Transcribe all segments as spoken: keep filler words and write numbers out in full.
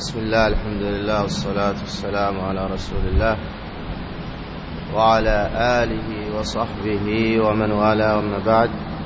بسم الله، الحمد لله، والصلاة والسلام على رسول الله وعلى آله وصحبه ومن والاه، وما بعد.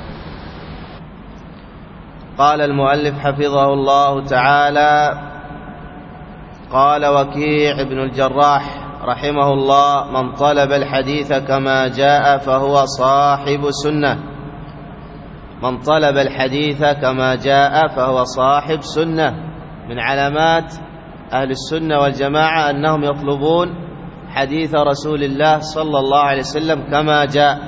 قال المؤلف حفظه الله تعالى: قال وكيع بن الجراح رحمه الله: من طلب الحديث كما جاء فهو صاحب سنة. من طلب الحديث كما جاء فهو صاحب سنة. من علامات أهل السنة والجماعة أنهم يطلبون حديث رسول الله صلى الله عليه وسلم كما جاء.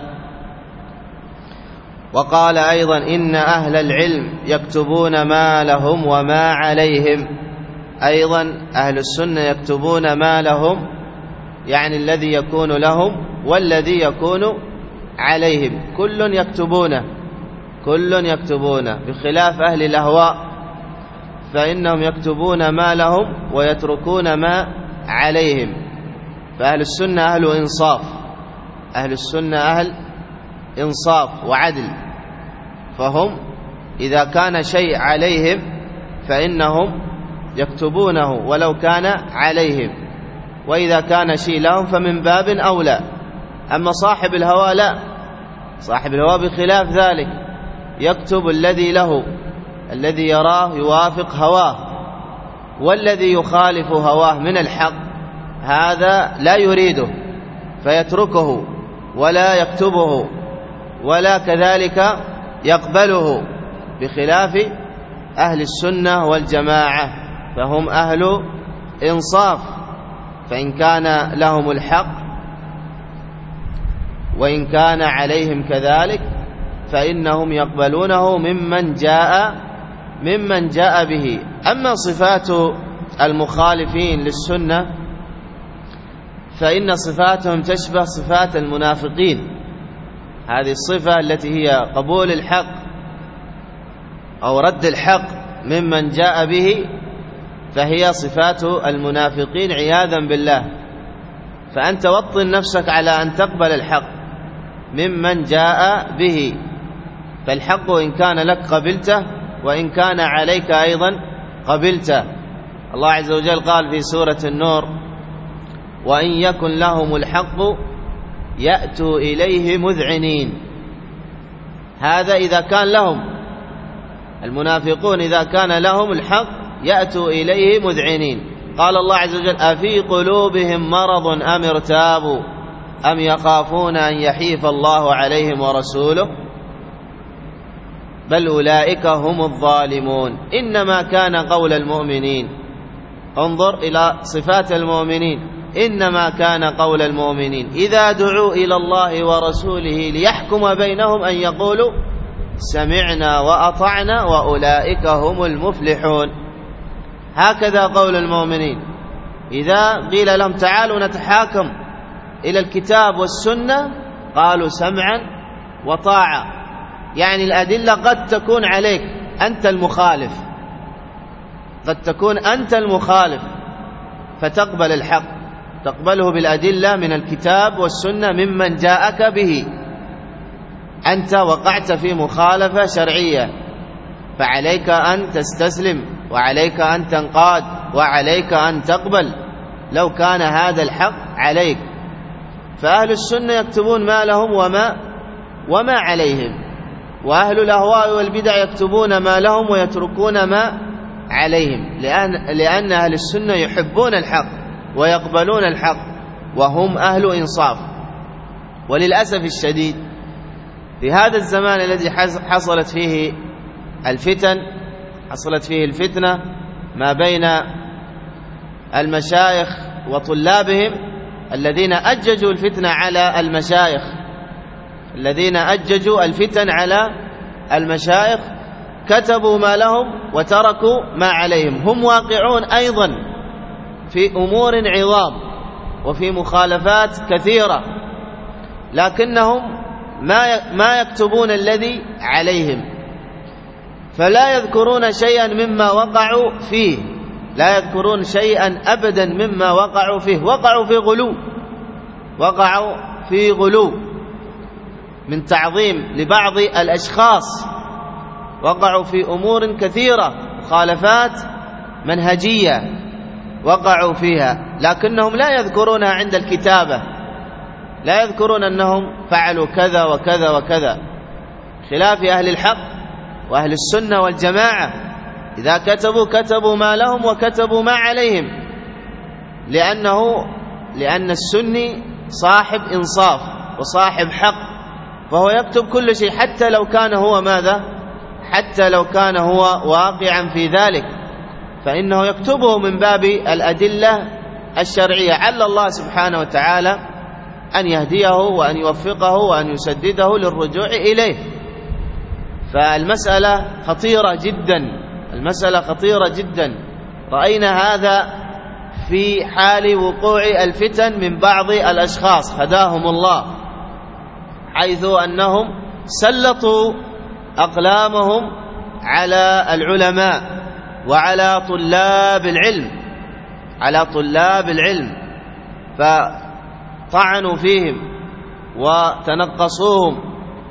وقال أيضا: إن أهل العلم يكتبون ما لهم وما عليهم. أيضا أهل السنة يكتبون ما لهم، يعني الذي يكون لهم والذي يكون عليهم، كل يكتبونه كل يكتبونه بخلاف أهل الأهواء فإنهم يكتبون ما لهم ويتركون ما عليهم. فأهل السنة أهل إنصاف، أهل السنة أهل إنصاف وعدل، فهم إذا كان شيء عليهم فإنهم يكتبونه ولو كان عليهم، وإذا كان شيء لهم فمن باب أولى. أما صاحب الهوى لا، صاحب الهوى بخلاف ذلك يكتب الذي له، الذي يراه يوافق هواه، والذي يخالف هواه من الحق هذا لا يريده فيتركه ولا يكتبه ولا كذلك يقبله، بخلاف أهل السنة والجماعة فهم أهل إنصاف، فإن كان لهم الحق وإن كان عليهم كذلك فإنهم يقبلونه ممن جاء ممن جاء به. أما صفات المخالفين للسنة فإن صفاتهم تشبه صفات المنافقين. هذه الصفة التي هي قبول الحق أو رد الحق ممن جاء به فهي صفات المنافقين عياذا بالله. فأنت وطن نفسك على أن تقبل الحق ممن جاء به، فالحق إن كان لك قبلته وإن كان عليك أيضا قبلته. الله عز وجل قال في سورة النور: وإن يكن لهم الحق يأتوا إليه مذعنين. هذا إذا كان لهم، المنافقون إذا كان لهم الحق يأتوا إليه مذعنين. قال الله عز وجل: أفي قلوبهم مرض أم ارتابوا أم يخافون أن يحيف الله عليهم ورسوله بل أولئك هم الظالمون. إنما كان قول المؤمنين، انظر إلى صفات المؤمنين، إنما كان قول المؤمنين إذا دعوا إلى الله ورسوله ليحكم بينهم أن يقولوا سمعنا وأطعنا وأولئك هم المفلحون. هكذا قول المؤمنين، إذا قيل لهم تعالوا نتحاكم إلى الكتاب والسنة قالوا سمعا وطاعة، يعني الأدلة قد تكون عليك أنت المخالف، قد تكون أنت المخالف فتقبل الحق، تقبله بالأدلة من الكتاب والسنة ممن جاءك به. أنت وقعت في مخالفة شرعية فعليك أن تستسلم وعليك أن تنقاد وعليك أن تقبل لو كان هذا الحق عليك. فأهل السنة يكتبون ما لهم وما وما عليهم، وأهل الأهواء والبدع يكتبون ما لهم ويتركون ما عليهم، لأن, لأن أهل السنة يحبون الحق ويقبلون الحق وهم أهل إنصاف. وللأسف الشديد في هذا الزمان الذي حصلت فيه الفتن حصلت فيه الفتنة ما بين المشايخ وطلابهم الذين أججوا الفتنة على المشايخ الذين أججوا الفتن على المشايخ كتبوا ما لهم وتركوا ما عليهم. هم واقعون أيضا في أمور عظام وفي مخالفات كثيرة، لكنهم ما ما يكتبون الذي عليهم، فلا يذكرون شيئا مما وقعوا فيه، لا يذكرون شيئا أبدا مما وقعوا فيه. وقعوا في غلو وقعوا في غلو من تعظيم لبعض الأشخاص، وقعوا في أمور كثيرة مخالفات منهجية وقعوا فيها، لكنهم لا يذكرونها عند الكتابة، لا يذكرون أنهم فعلوا كذا وكذا وكذا، خلاف أهل الحق وأهل السنة والجماعة. إذا كتبوا كتبوا ما لهم وكتبوا ما عليهم، لأنه لأن السني صاحب إنصاف وصاحب حق، فهو يكتب كل شيء حتى لو كان هو ماذا؟ حتى لو كان هو واقعا في ذلك، فإنه يكتبه من باب الأدلة الشرعية، عل الله سبحانه وتعالى أن يهديه وأن يوفقه وأن يسدده للرجوع إليه. فالمسألة خطيرة جدا، المسألة خطيرة جدا. رأينا هذا في حال وقوع الفتن من بعض الأشخاص هداهم الله، حيث أنهم سلطوا أقلامهم على العلماء وعلى طلاب العلم، على طلاب العلم، فطعنوا فيهم وتنقصوهم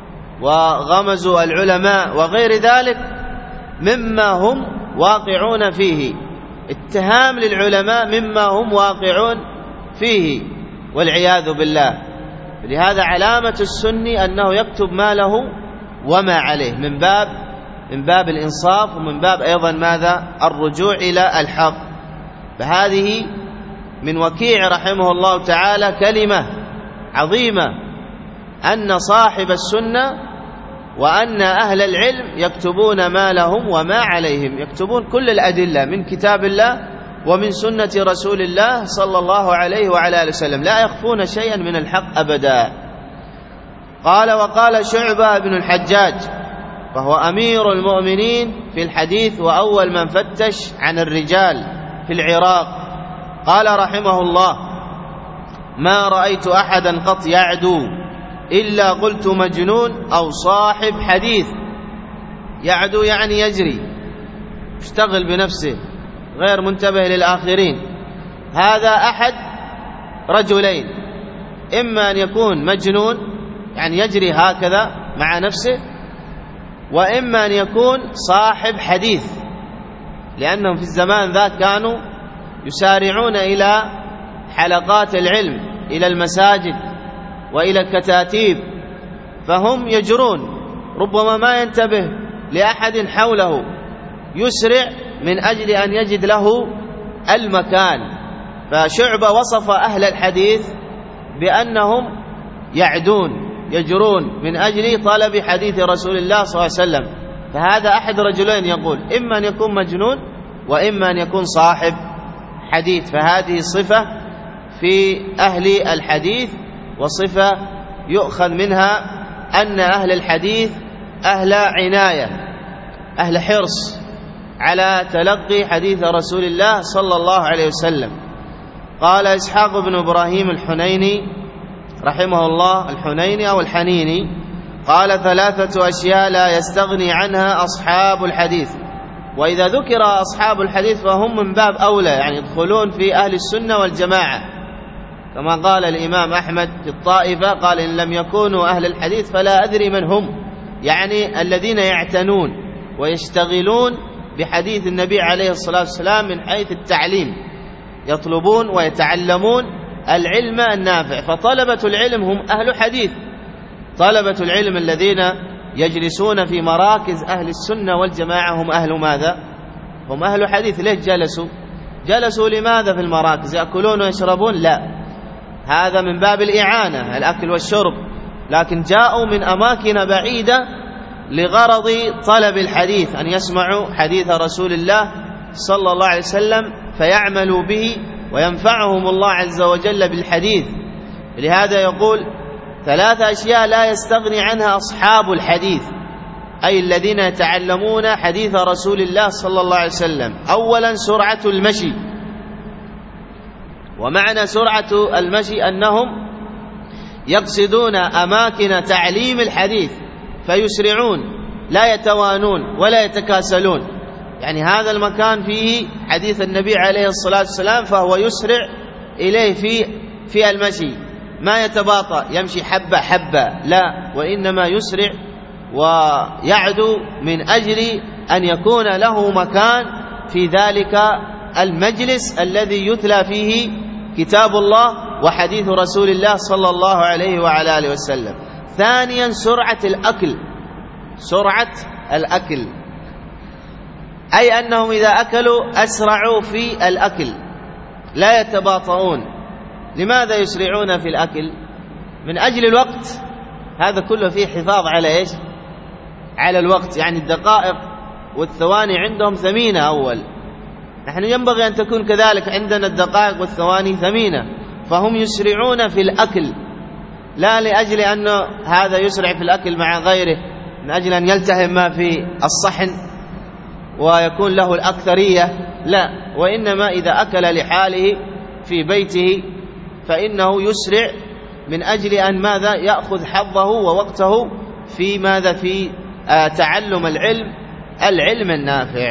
وغمزوا العلماء وغير ذلك مما هم واقعون فيه، اتهام للعلماء مما هم واقعون فيه والعياذ بالله. لهذا علامة السني أنه يكتب ما له وما عليه، من باب من باب الإنصاف، ومن باب أيضا ماذا؟ الرجوع إلى الحق. فهذه من وكيع رحمه الله تعالى كلمة عظيمة، أن صاحب السنة وأن أهل العلم يكتبون ما لهم وما عليهم، يكتبون كل الأدلة من كتاب الله ومن سنة رسول الله صلى الله عليه وعلى آله وسلم، لا يخفون شيئا من الحق أبدا. قال: وقال شعبة بن الحجاج، فهو أمير المؤمنين في الحديث وأول من فتش عن الرجال في العراق، قال رحمه الله: ما رأيت أحدا قط يعدو إلا قلت مجنون أو صاحب حديث. يعدو يعني يجري، يشتغل بنفسه غير منتبه للآخرين. هذا أحد رجلين، إما أن يكون مجنون يعني يجري هكذا مع نفسه، وإما أن يكون صاحب حديث، لأنهم في الزمان ذاك كانوا يسارعون إلى حلقات العلم، إلى المساجد وإلى الكتاتيب، فهم يجرون، ربما ما ينتبه لأحد حوله، يسرع من أجل أن يجد له المكان. فشعبة وصف أهل الحديث بأنهم يعدون يجرون من أجل طلب حديث رسول الله صلى الله عليه وسلم. فهذا أحد رجلين، يقول إما أن يكون مجنون وإما أن يكون صاحب حديث. فهذه صفة في أهل الحديث، وصفة يؤخذ منها أن أهل الحديث أهل عناية، أهل حرص على تلقي حديث رسول الله صلى الله عليه وسلم. قال إسحاق بن إبراهيم الحنيني رحمه الله، الحنيني أو الحنيني، قال: ثلاثة أشياء لا يستغني عنها أصحاب الحديث. وإذا ذكر أصحاب الحديث فهم من باب أولى، يعني يدخلون في أهل السنة والجماعة، كما قال الإمام أحمد في الطائفة، قال: إن لم يكونوا أهل الحديث فلا أدري من هم، يعني الذين يعتنون ويشتغلون بحديث النبي عليه الصلاة والسلام من حيث التعليم، يطلبون ويتعلمون العلم النافع. فطلبة العلم هم أهل حديث، طلبة العلم الذين يجلسون في مراكز أهل السنة والجماعة هم أهل ماذا؟ هم أهل حديث. ليش جلسوا؟ جلسوا لماذا في المراكز؟ يأكلون ويشربون؟ لا، هذا من باب الإعانة، الأكل والشرب، لكن جاءوا من أماكن بعيدة لغرض طلب الحديث، أن يسمعوا حديث رسول الله صلى الله عليه وسلم فيعملوا به وينفعهم الله عز وجل بالحديث. لهذا يقول: ثلاثة أشياء لا يستغني عنها أصحاب الحديث، أي الذين يتعلمون حديث رسول الله صلى الله عليه وسلم. أولا سرعة المشي، ومعنى سرعة المشي أنهم يقصدون أماكن تعليم الحديث فيسرعون، لا يتوانون ولا يتكاسلون، يعني هذا المكان فيه حديث النبي عليه الصلاة والسلام فهو يسرع إليه في في المشي، ما يتباطأ يمشي حبة حبة، لا، وإنما يسرع ويعدو من أجل أن يكون له مكان في ذلك المجلس الذي يتلى فيه كتاب الله وحديث رسول الله صلى الله عليه وعلى آله وسلم. ثانيا سرعة الأكل، سرعة الأكل، أي أنهم إذا أكلوا أسرعوا في الأكل لا يتباطؤون. لماذا يسرعون في الأكل؟ من أجل الوقت. هذا كله فيه حفاظ على إيش؟ على الوقت، يعني الدقائق والثواني عندهم ثمينة. أول نحن ينبغي أن تكون كذلك عندنا الدقائق والثواني ثمينة، فهم يسرعون في الأكل لا لأجل أن هذا يسرع في الأكل مع غيره من أجل أن يلتهم ما في الصحن ويكون له الأكثرية، لا، وإنما إذا أكل لحاله في بيته فإنه يسرع من أجل أن ماذا؟ يأخذ حظه ووقته في ماذا؟ في تعلم العلم، العلم النافع.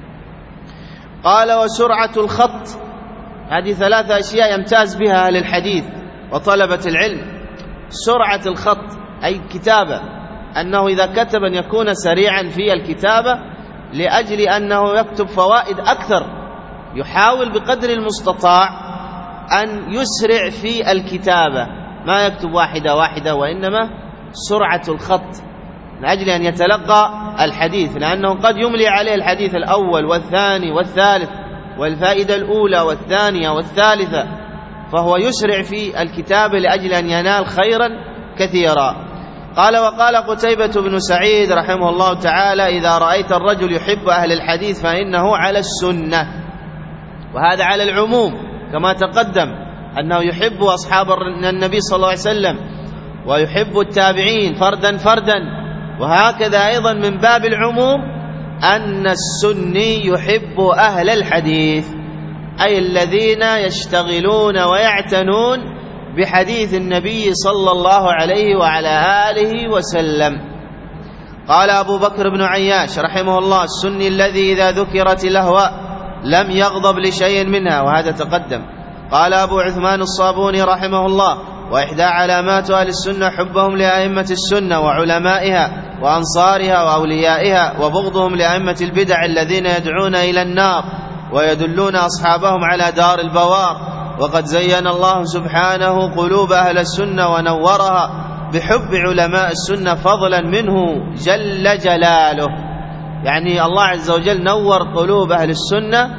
قال وسرعة الخط، هذه ثلاثة أشياء يمتاز بها أهل الحديث وطلبة العلم. سرعة الخط أي كتابة، أنه إذا كتب أن يكون سريعا في الكتابة لأجل أنه يكتب فوائد أكثر، يحاول بقدر المستطاع أن يسرع في الكتابة، ما يكتب واحدة واحدة، وإنما سرعة الخط من أجل أن يتلقى الحديث، لأنه قد يملي عليه الحديث الأول والثاني والثالث والفائدة الأولى والثانية والثالثة، فهو يسرع في الكتاب لأجل أن ينال خيرا كثيرا. قال وقال قتيبة بن سعيد رحمه الله تعالى إذا رأيت الرجل يحب أهل الحديث فإنه على السنة، وهذا على العموم كما تقدم أنه يحب أصحاب النبي صلى الله عليه وسلم ويحب التابعين فردا فردا، وهكذا أيضا من باب العموم أن السني يحب أهل الحديث، أي الذين يشتغلون ويعتنون بحديث النبي صلى الله عليه وعلى آله وسلم. قال أبو بكر بن عياش رحمه الله السني الذي إذا ذكرت الأهواء لم يغضب لشيء منها، وهذا تقدم. قال أبو عثمان الصابوني رحمه الله وإحدى علامات أهل السنة حبهم لأئمة السنة وعلمائها وأنصارها وأوليائها، وبغضهم لأئمة البدع الذين يدعون إلى النار ويدلون أصحابهم على دار البوار. وقد زين الله سبحانه قلوب أهل السنة ونورها بحب علماء السنة فضلا منه جل جلاله، يعني الله عز وجل نور قلوب أهل السنة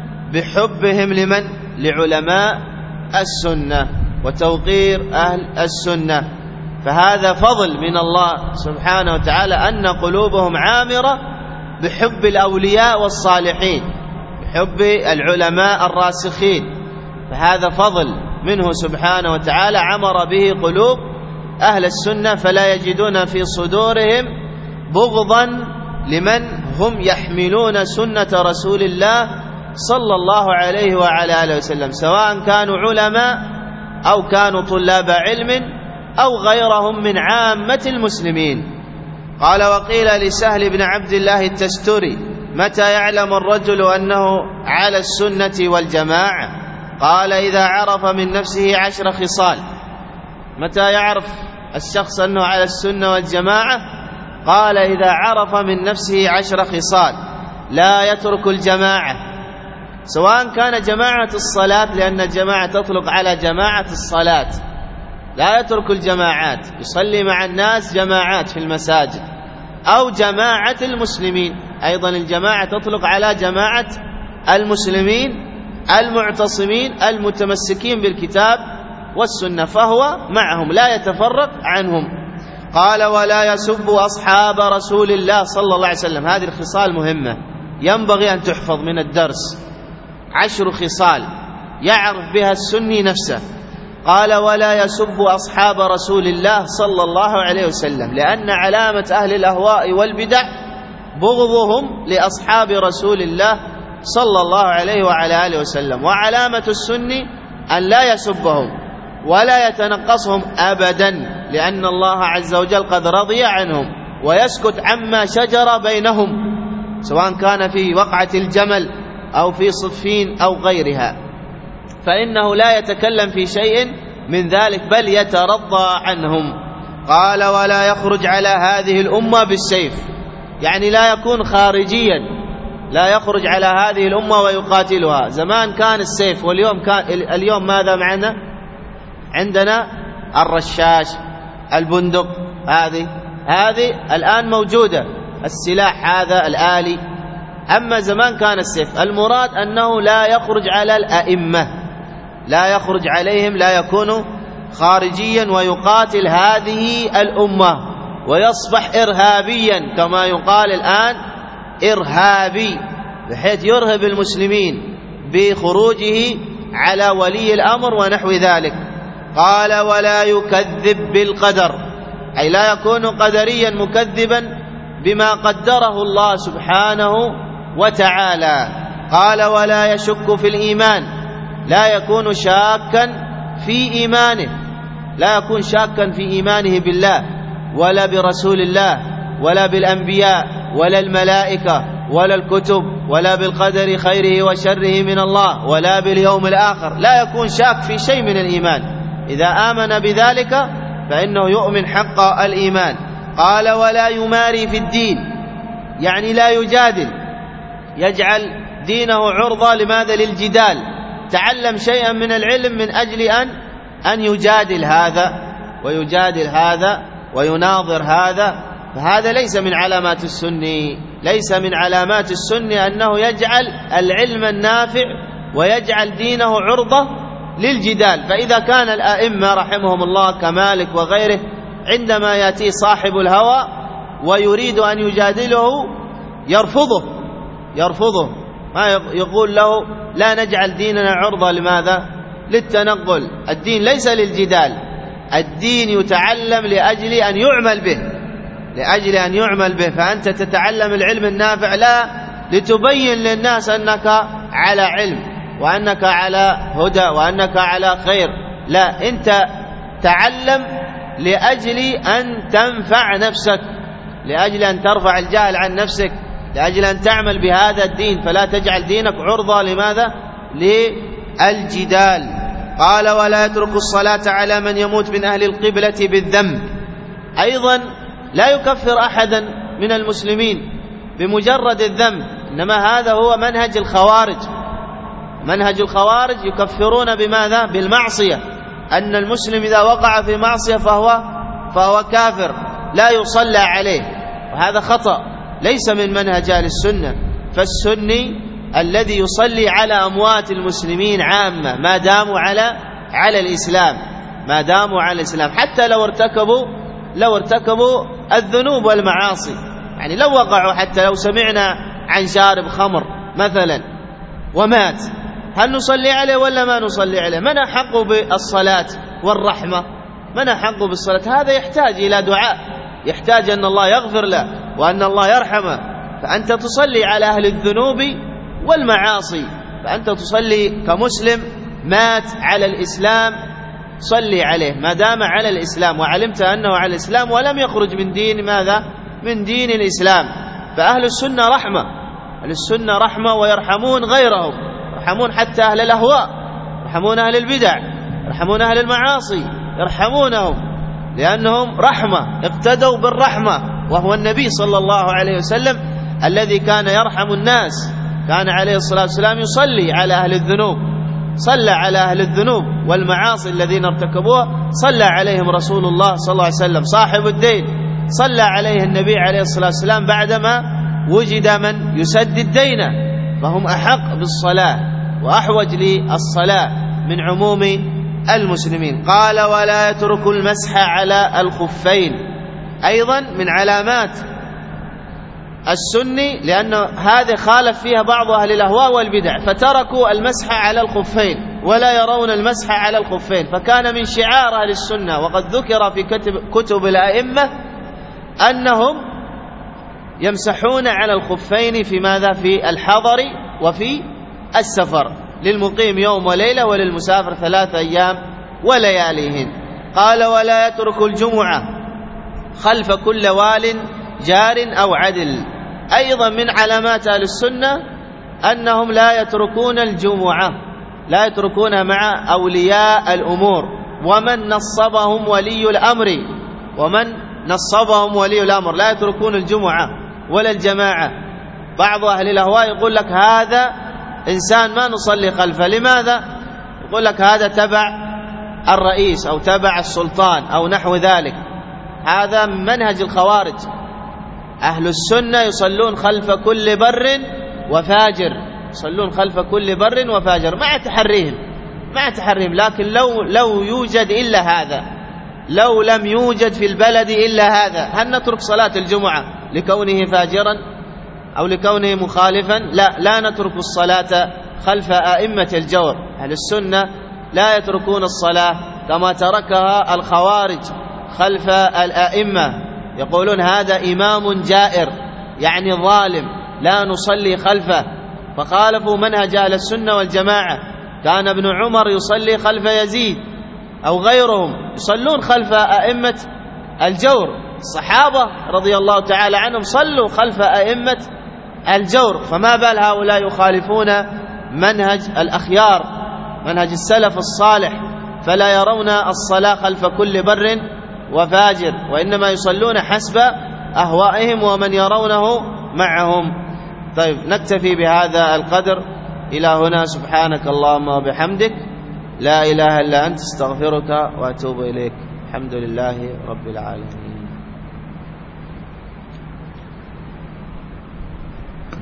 بحبهم لمن؟ لعلماء السنة وتوقير أهل السنة، فهذا فضل من الله سبحانه وتعالى أن قلوبهم عامرة بحب الأولياء والصالحين، بحب العلماء الراسخين، فهذا فضل منه سبحانه وتعالى عمر به قلوب أهل السنة، فلا يجدون في صدورهم بغضا لمن هم يحملون سنة رسول الله صلى الله عليه وعلى آله وسلم، سواء كانوا علماء أو كانوا طلاب علم أو غيرهم من عامة المسلمين. قال وقيل لسهل بن عبد الله التستري متى يعلم الرجل أنه على السنة والجماعة؟ قال إذا عرف من نفسه عشر خصال. متى يعرف الشخص أنه على السنة والجماعة؟ قال إذا عرف من نفسه عشر خصال، لا يترك الجماعة، سواء كان جماعة الصلاة، لأن الجماعة تطلق على جماعة الصلاة، لا يترك الجماعات، يصلي مع الناس جماعات في المساجد، أو جماعة المسلمين، أيضا الجماعة تطلق على جماعة المسلمين المعتصمين المتمسكين بالكتاب والسنة، فهو معهم لا يتفرق عنهم. قال ولا يسب أصحاب رسول الله صلى الله عليه وسلم. هذه الخصال مهمة ينبغي أن تحفظ من الدرس، عشر خصال يعرف بها السني نفسه. قال ولا يسب أصحاب رسول الله صلى الله عليه وسلم، لأن علامة أهل الأهواء والبدع بغضهم لأصحاب رسول الله صلى الله عليه وعلى آله وسلم، وعلامة السني أن لا يسبهم ولا يتنقصهم أبدا، لأن الله عز وجل قد رضي عنهم، ويسكت عما شجر بينهم سواء كان في وقعة الجمل أو في صفين أو غيرها، فإنه لا يتكلم في شيء من ذلك بل يترضى عنهم. قال ولا يخرج على هذه الأمة بالسيف، يعني لا يكون خارجيا لا يخرج على هذه الأمة ويقاتلها. زمان كان السيف، واليوم كان اليوم ماذا معنا؟ عندنا الرشاش، البندق، هذه هذه الآن موجودة، السلاح هذا الآلي. أما زمان كان السيف. المراد أنه لا يخرج على الأئمة، لا يخرج عليهم، لا يكون خارجيا ويقاتل هذه الأمة ويصبح إرهابيا كما يقال الآن، إرهابي، بحيث يرهب المسلمين بخروجه على ولي الأمر ونحو ذلك. قال ولا يكذب بالقدر، أي لا يكون قدريا مكذبا بما قدره الله سبحانه وتعالى. قال ولا يشك في الإيمان، لا يكون شاكا في إيمانه، لا يكون شاكا في إيمانه بالله ولا برسول الله ولا بالأنبياء ولا الملائكة ولا الكتب ولا بالقدر خيره وشره من الله ولا باليوم الآخر، لا يكون شاك في شيء من الإيمان. إذا آمن بذلك فإنه يؤمن حق الإيمان. قال ولا يماري في الدين، يعني لا يجادل، يجعل دينه عرضة لماذا؟ للجدال. تعلم شيئا من العلم من أجل أن أن يجادل هذا ويجادل هذا ويناظر هذا، فهذا ليس من علامات السني، ليس من علامات السني أنه يجعل العلم النافع ويجعل دينه عرضة للجدال. فإذا كان الأئمة رحمهم الله كمالك وغيره عندما يأتي صاحب الهوى ويريد أن يجادله يرفضه يرفضه ما يقول له لا نجعل ديننا عرضة لماذا؟ للتنقل. الدين ليس للجدال، الدين يتعلم لأجل أن يعمل به، لأجل أن يعمل به. فأنت تتعلم العلم النافع لا لتبين للناس أنك على علم وأنك على هدى وأنك على خير، لا، أنت تعلم لأجل أن تنفع نفسك، لأجل أن ترفع الجهل عن نفسك، لأجل أن تعمل بهذا الدين. فلا تجعل دينك عرضة لماذا؟ للجدال. قال ولا يترك الصلاة على من يموت من أهل القبلة بالذنب، أيضا لا يكفر أحدا من المسلمين بمجرد الذنب، إنما هذا هو منهج الخوارج. منهج الخوارج يكفرون بماذا؟ بالمعصية، أن المسلم إذا وقع في معصية فهو فهو كافر لا يصلى عليه، وهذا خطأ، ليس من منهج أهل السنة. فالسني الذي يصلي على أموات المسلمين عامة ما داموا على على الإسلام، ما داموا على الإسلام، حتى لو ارتكبوا لو ارتكبوا الذنوب والمعاصي. يعني لو وقعوا، حتى لو سمعنا عن شارب خمر مثلا ومات، هل نصلي عليه ولا ما نصلي عليه؟ من أحق بالصلاة والرحمة؟ من أحق بالصلاة؟ هذا يحتاج إلى دعاء، يحتاج أن الله يغفر له وأن الله يرحمه. فأنت تصلي على أهل الذنوب والمعاصي، فأنت تصلي كمسلم مات على الإسلام، صلي عليه ما دام على الإسلام وعلمت أنه على الإسلام ولم يخرج من دين ماذا؟ من دين الإسلام. فأهل السنة رحمة، أهل السنة رحمة ويرحمون غيرهم، يرحمون حتى أهل الأهواء، يرحمون أهل البدع، يرحمون أهل المعاصي، يرحمونهم لأنهم رحمة، اقتدوا بالرحمة، وهو النبي صلى الله عليه وسلم الذي كان يرحم الناس. كان عليه الصلاة والسلام يصلي على أهل الذنوب، صلى على أهل الذنوب والمعاصي الذين ارتكبوها، صلى عليهم رسول الله صلى الله عليه وسلم. صاحب الدين صلى عليه النبي عليه الصلاة والسلام بعدما وجد من يسدد دينه، فهم أحق بالصلاة وأحوج للصلاة من عموم المسلمين. قال ولا يترك المسح على الخفين، أيضا من علامات السني، لأن هذا خالف فيها بعض أهل الأهواء والبدع، فتركوا المسح على الخفين ولا يرون المسح على الخفين. فكان من شعار أهل السنة، وقد ذكر في كتب, كتب الأئمة أنهم يمسحون على الخفين في ماذا؟ في الحضر وفي السفر، للمقيم يوم وليلة وللمسافر ثلاثة أيام ولياليهن. قال ولا يترك الجمعة خلف كل وال جار أو عدل، أيضا من علامات أهل السنة أنهم لا يتركون الجمعة، لا يتركونها مع أولياء الأمور، ومن نصبهم ولي الأمر، ومن نصبهم ولي الأمر لا يتركون الجمعة ولا الجماعة. بعض أهل الأهواء يقول لك هذا إنسان ما نصلي خلفه. لماذا؟ يقول لك هذا تبع الرئيس أو تبع السلطان أو نحو ذلك. هذا منهج الخوارج. أهل السنة يصلون خلف كل بر وفاجر، يصلون خلف كل بر وفاجر مع تحريهم مع تحريهم لكن لو لو يوجد إلا هذا، لو لم يوجد في البلد إلا هذا، هل نترك صلاة الجمعة لكونه فاجرا أو لكونه مخالفا؟ لا، لا نترك الصلاة خلف أئمة الجور. أهل السنة لا يتركون الصلاة كما تركها الخوارج خلف الأئمة، يقولون هذا إمام جائر يعني ظالم لا نصلي خلفه، فخالفوا منهج أهل السنة والجماعة. كان ابن عمر يصلي خلف يزيد أو غيرهم يصلون خلف أئمة الجور، الصحابة رضي الله تعالى عنهم صلوا خلف أئمة الجور، فما بال هؤلاء يخالفون منهج الأخيار منهج السلف الصالح، فلا يرون الصلاة خلف كل بر وفاجر، وإنما يصلون حسب أهوائهم ومن يرونه معهم. طيب نكتفي بهذا القدر إلى هنا. سبحانك اللهم وبحمدك، لا إله إلا أنت، استغفرك وأتوب إليك. الحمد لله رب العالمين.